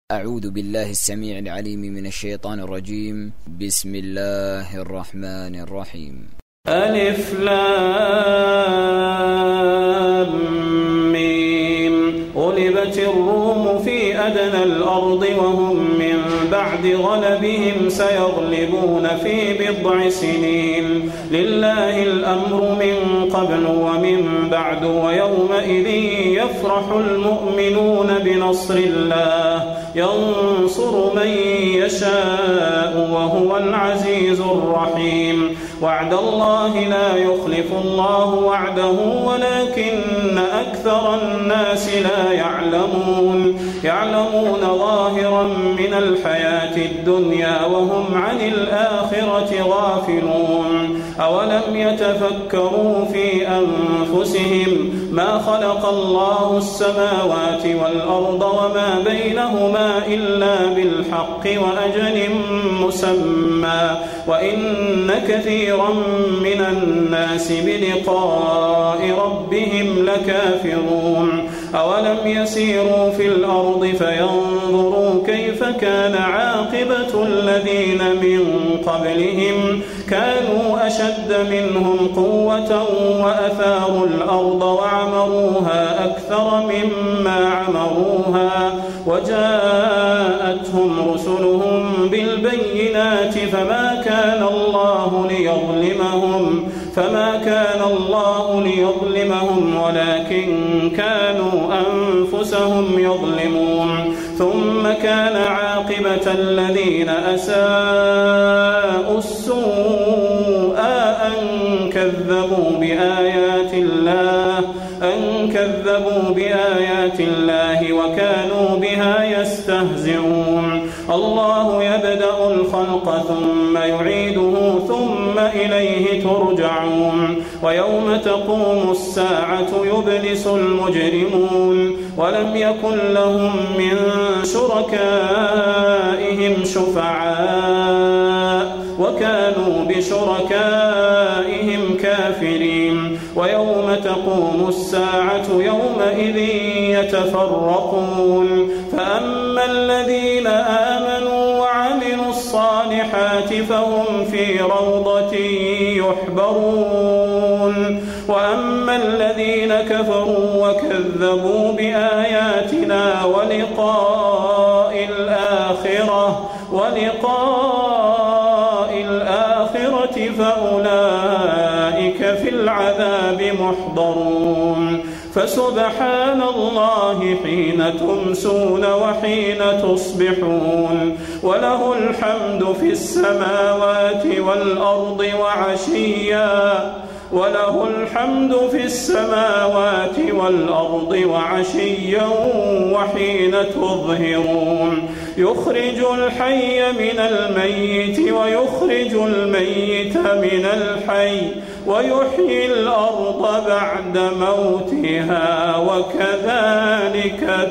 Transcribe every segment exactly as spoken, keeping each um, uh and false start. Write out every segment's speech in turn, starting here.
أعوذ بالله السميع العليم من الشيطان الرجيم. بسم الله الرحمن الرحيم. ألف لام ميم. غلبت الروم في أدنى الأرض وهم من بعد غلبهم سيغلبون في بضع سنين. لله الأمر من قبل ومن بعد ويومئذ يفرح المؤمنون بنصر الله ينصر من يشاء وهو العزيز الرحيم. وعد الله لا يخلف الله وعده ولكن أكثر الناس لا يعلمون يعلمون ظاهرا من الحياة الدنيا وهم عن الآخرة غافلون. أولم يتفكروا في أنفسهم ما خلق الله السماوات والأرض وما بينهما إلا بالحق وأجل مسمى وإن كثيرا من الناس بلقاء ربهم لكافرون. أولم يسيروا في الأرض فينظروا كيف كان عاقبة الذين من قبلهم كانوا أشد منهم قوة وأثاروا الأرض وعمروها أكثر مما عمروها وجاءتهم رسلهم بالبينات فما كان الله ليظلمهم فما كان الله ليظلمهم ولكن كانوا أنفسهم يظلمون. ثم كان عاقبة الذين أساءوا السوء أن كذبوا بآيات الله أن كذبوا بآيات الله وكانوا بها يستهزئون. الله يبدأ الخلق ثم يعيده ثم إليه ترجعون. ويوم تقوم الساعة يبلس المجرمون ولم يكن لهم من شركائهم شفعاء وكانوا بشركائهم كافرين. ويوم تقوم الساعة يومئذ يتفرقون فأما الذين آمنوا وعملوا الصالحات فهم في روضة يحبرون وأما الذين كفروا وكذبوا بآياتنا ولقاء الآخرة ولقاء الآخرة فأولئك في العذاب محضرون. فسبحان الله حين تمسون وحين تصبحون وله الحمد في السماوات والأرض وعشيا وله الحمد في السماوات والأرض وعشيا وحين تظهرون. يخرج الحي من الميت ويخرج الميت من الحي ويحيي الأرض بعد موتها وكذلك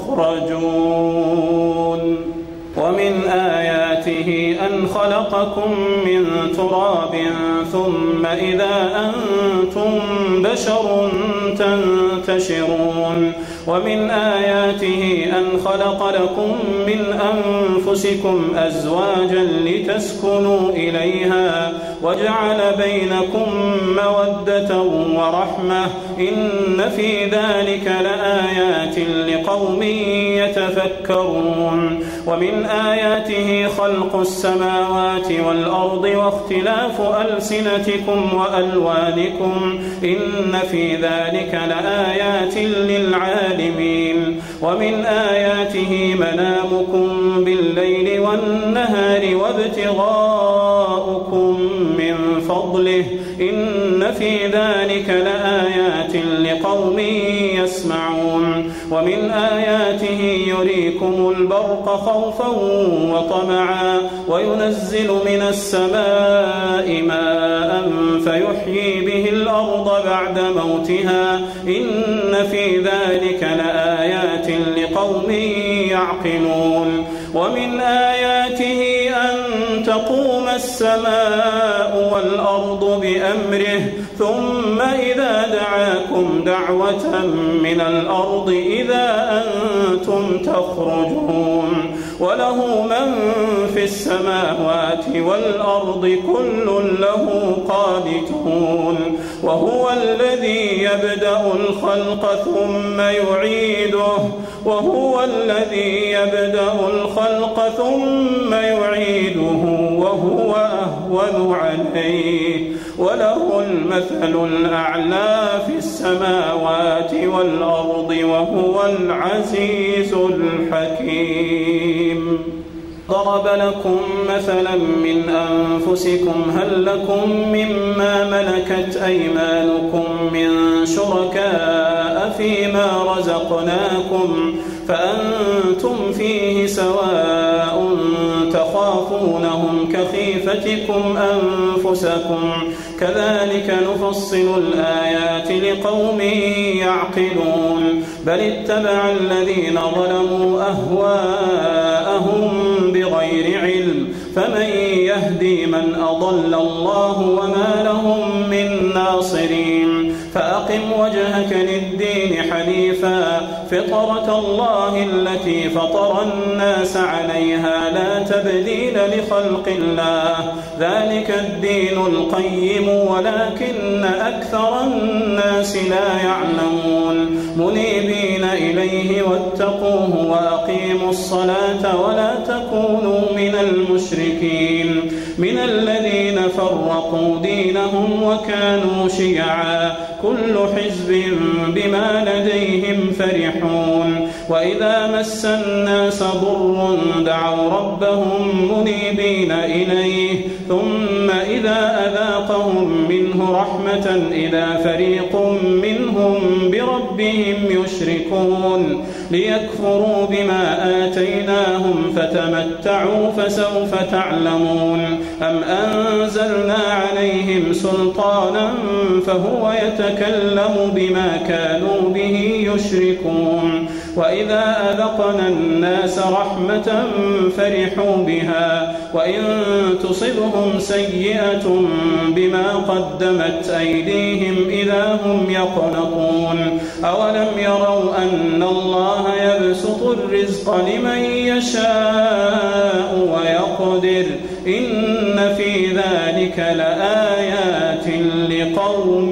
تخرجون. ومن آياته أن خلقكم من تراب ثم إذا أنتم بشر تنتشرون. ومن آياته أن خلق لكم من أنفسكم أزواجا لتسكنوا إليها وجعل بينكم مودة ورحمة إن في ذلك لآيات لقوم يتفكرون. ومن آياته خلق السماوات والأرض واختلاف ألسنتكم وألوانكم إن في ذلك لآيات للعالمين. ومن آياته منامكم بالليل والنهار وابتغاؤكم من فضله إن في ذلك لآيات لقوم يسمعون. ومن آياته يريكم البرق خوفا وطمعا وينزل من السماء ماء فيحيي به الأرض بعد موتها إن في ذلك لآيات لقوم يعقلون. ومن آياته أن تقوم السماء والأرض بأمره ثم إذا دعاكم دعوة من الأرض إذا أنتم تخرجون وله من في السماوات والأرض كل له قانتون وهو الذي يبدأ الخلق ثم يعيده وهو الذي يبدأ الخلق ثم يعيده وهو أهون عليه وله المثل الأعلى في السماوات والأرض وهو العزيز الحكيم. ضرب لكم مثلا من أنفسكم هل لكم مما ملكت أيمانكم من شركاء فيما رزقناكم فأنتم فيه سواء تخافونهم كخيفتكم أنفسكم كذلك نفصل الآيات لقوم يعقلون بل اتبع الذين ظلموا أهواءهم بغير علم فمن يهدي من أضل الله وما لهم من ناصرين فأقم وجهك للدين حنيفا فطرة الله التي فطر الناس عليها لا تبديل لخلق الله ذلك الدين القيم ولكن أكثر الناس لا يعلمون منيبين إليه واتقوه وأقيموا الصلاة ولا تكونوا من المشركين من الذين فرقوا دينهم وكانوا شيعا كل حزب بما لديهم فرحون وإذا مس الناس ضر دعوا ربهم منيبين إليه ثم إذا أذاقهم منه رحمة إذا فريق منهم بربهم يشركون ليكفروا بما آتيناهم فتمتعوا فسوف تعلمون أم أنزلنا عليهم سلطانا فهو يتكلم بما كانوا به يشركون وإذا أذقنا الناس رحمة فرحوا بها وإن تصبهم سيئة بما قدمت أيديهم إذا هم يقنطون أولم يروا أن الله يبسط الرزق لمن يشاء ويقدر إن في ذلك لآيات لقوم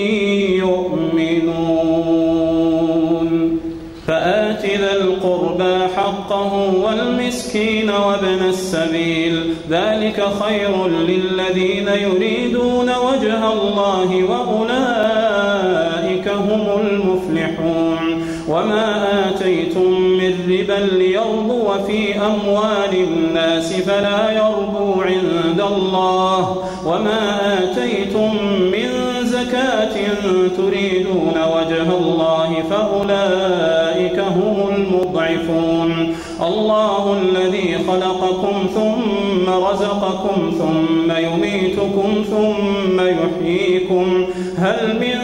يؤمنون فآت ذا القربى حقه والمسكين وابن السبيل ذلك خير للذين يريدون وجه الله وأولئك هم المفلحون وما آتيتم من ربا ليربو في أموال الناس فلا يربو عند الله وما آتيتم من زكاة تريدون وجه الله فأولئك هم المضعفون الله الذي خلقكم ثم رزقكم ثم يميتكم ثم يحييكم هل من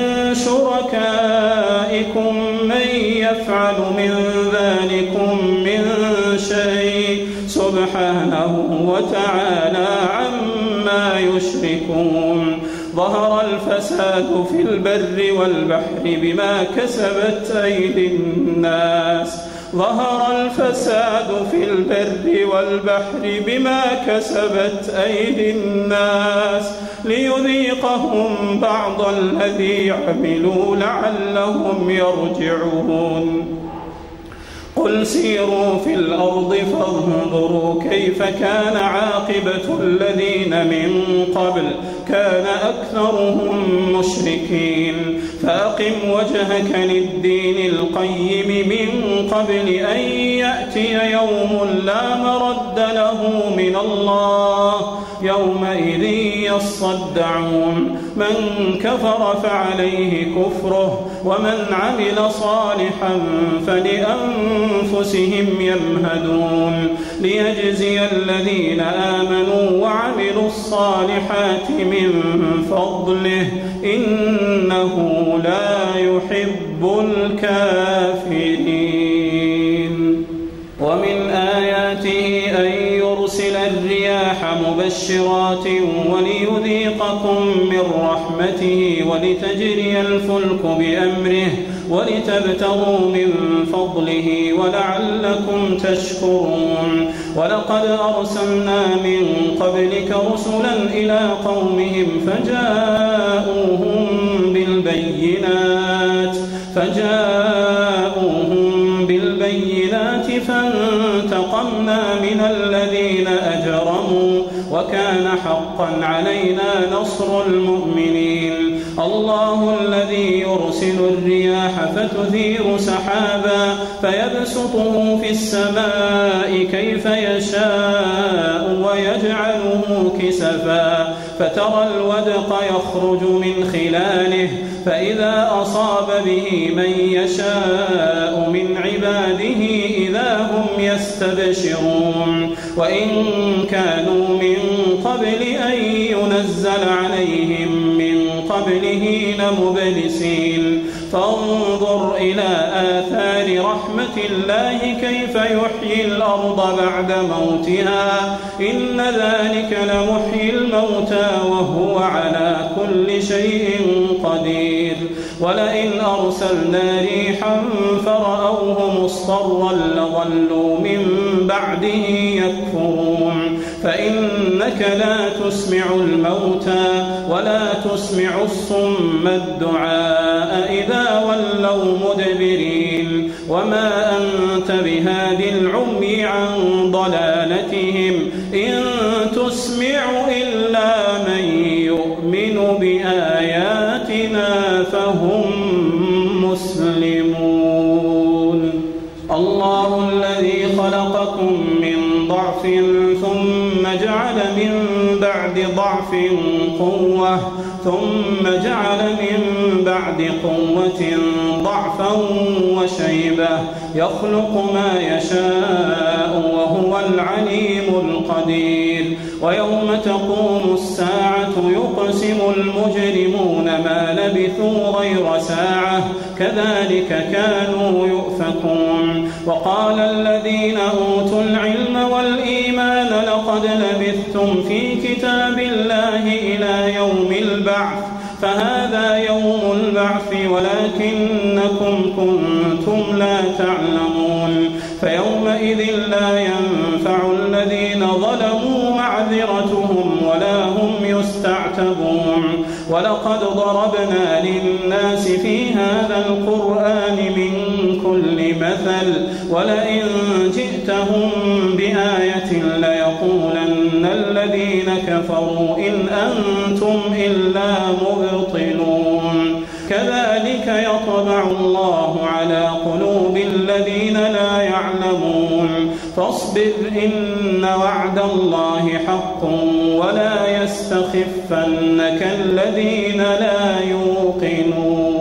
شركائكم من يفعل من ذلكم من شيء سبحانه وتعالى عما يشركون ظهر الفساد في البر والبحر بما كسبت أيدي الناس ظهر الفساد في البر والبحر بما كسبت أيدي الناس ليذيقهم بعض الذي عملوا لعلهم يرجعون قل سيروا في الأرض فانظروا كيف كان عاقبة الذين من قبل كان أكثرهم مشركين فأقم وجهك للدين القيم من قبل أن يأتي يوم لا مرد له من الله يومئذ يصدعون من كفر فعليه كفره ومن عمل صالحا فلأنفسهم يمهدون ليجزي الذين آمنوا وعملوا الصالحات من فضله إنه لا يحب الكافرين ومن آياته أن يرسل الرياح الرياح مبشرات وليذيقكم من رحمته ولتجري الفلك بأمره ولتبتغوا من فضله ولعلكم تشكرون. ولقد أرسلنا من قبلك رسلا إلى قومهم فجاءوهم بالبينات فجاءوهم بالبينات فانتقمنا من الذين أجرموا وكان حقا علينا نصر المؤمنين. الله الذي يرسل الرياح فتثير سحابا فيبسطه في السماء كيف يشاء ويجعله كسفا فترى الودق يخرج من خلاله فإذا أصاب به من يشاء من عباده إذا هم يستبشرون. وإن كانوا من قبل أن ينزل عليهم من قبله لمبلسين. فانظر إلى آثار رحمة الله كيف يحيي الأرض بعد موتها إن ذلك لمحيي الموتى وهو على كل شيء قدير. ولئن أرسلنا ريحا فرأوه مصفرا لظلوا من بعده يكفرون. فإنك لا تسمع الموتى ولا تسمع الصم الدعاء إذا ولوا مدبرين. وما أنت بهاد العمي عن ضلالتهم إن تسمع إلا من يؤمن بآياتنا فهم مسلمون. الله الذي خلقكم من ضعف ثم جعل من بعد ضعف قوة ثم جعل من بعد قوة ضعفا وشيبة يخلق ما يشاء وهو العليم القدير. ويوم تقوم الساعة يقسم المجرمون ما لبثوا غير ساعة كذلك كانوا يؤفكون. وقال الذين أوتوا العلم والإيمان لقد لبثتم في كتاب الله إلى يوم البعث فهذا يوم البعث ولكنكم كنتم لا تعلمون. فيومئذ لا ينفع الذين ظلموا معذرتهم ولا هم يستعتبون. ولقد ضربنا للناس في هذا القرآن من كل مثل ولئن جئتهم بآية ليقولن الذين كفروا إن أنتم إلا مبطلون. كذلك يطبع الله على قلوب الذين لا يعلمون. فاصبر إن وعد الله حق ولا يستخفنك الذين لا يوقنون.